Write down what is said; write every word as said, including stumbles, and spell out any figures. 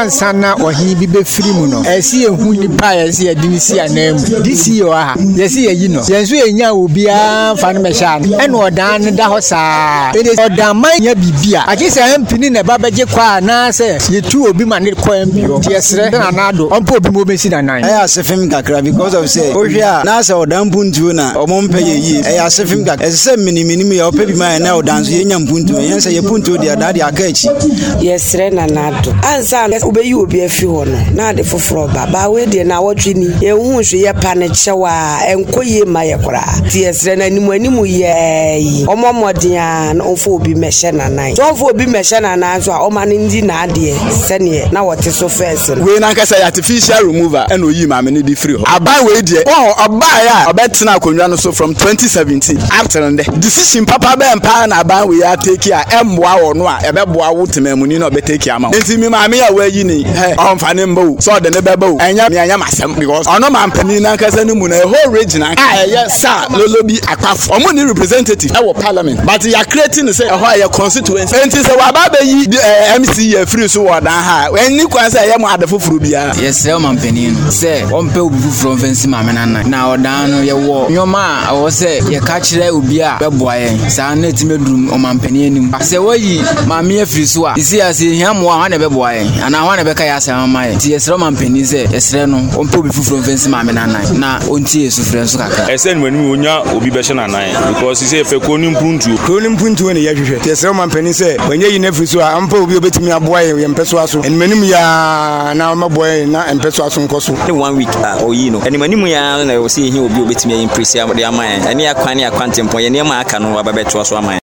Sana or he be frimuno. I see a woundly pie, I see a didn't see a name. This year, yes, you know. Yes, we will be a fan machine. And what done the hosa. It is a damn my bibia. I guess I am pinning a babaji qua, Nasa. You two will be my little coin. Yes, Renado. On Pope Mobis in a nine. I asked him because of say, oh, yeah, Nasa or Dampuntuna or Montpellier. I asked him that as a mini minimi or Peppy my now dance in Yampuntu. Yes, I put to the daddy Akachi. Yes, Renado. Answer, obey you will be a few on. Not the for Baba, wait in our training. You won't see a panic shower and Koye Mayakra. Yes, Renanimu, yea, or Momodian, or for be Meshan and night. Don't for be Meshan and answer, or man in the Nadia, Senya. Now what is so first? When I say artificial remover, and we ma many be free. I buy way there. Oh, I buy a bet now Kunjano so from twenty seventeen. After the decision, Papa Ben Pan, I buy we are take care. M wow or no, a beboa would me when you know be take care. See me, mammy, away you need. Hey, I'm fanning bow, so the never bow, and Yam because I know my penina Casanum, a whole region. I yes, sir, Lolo be a calf or money representative, our parliament. But you are creating the say a higher constituency. And it's a Wababe M C a free so what I when you can say I am at the Fufrubia. Yes, sir, my penny. Say, one pill from Fancy Mamma. Now, down your wall. Your ma, I was say, your catch there will be a boy. Sound net bedroom or my penny. I say, well, mammy, if you swap. You see, I see him one a boy, and I want to be a my tears. Roman penny say, yes, Reno, on Pope from Fancy Mamma. Now, on tears of friends. I said, when we will be better than I because he said, if a conim puntu, conim puntu any year. Yes, Roman penny say, when you never saw, I'm probably bet me a boy and Peswaso, and many now my boy and Peswaso Cosu. One week, or you know, and when you are, I will see he will be with me in Prisia, but they are mine, and near Quania Quantum, and near my canoe, I bet was one.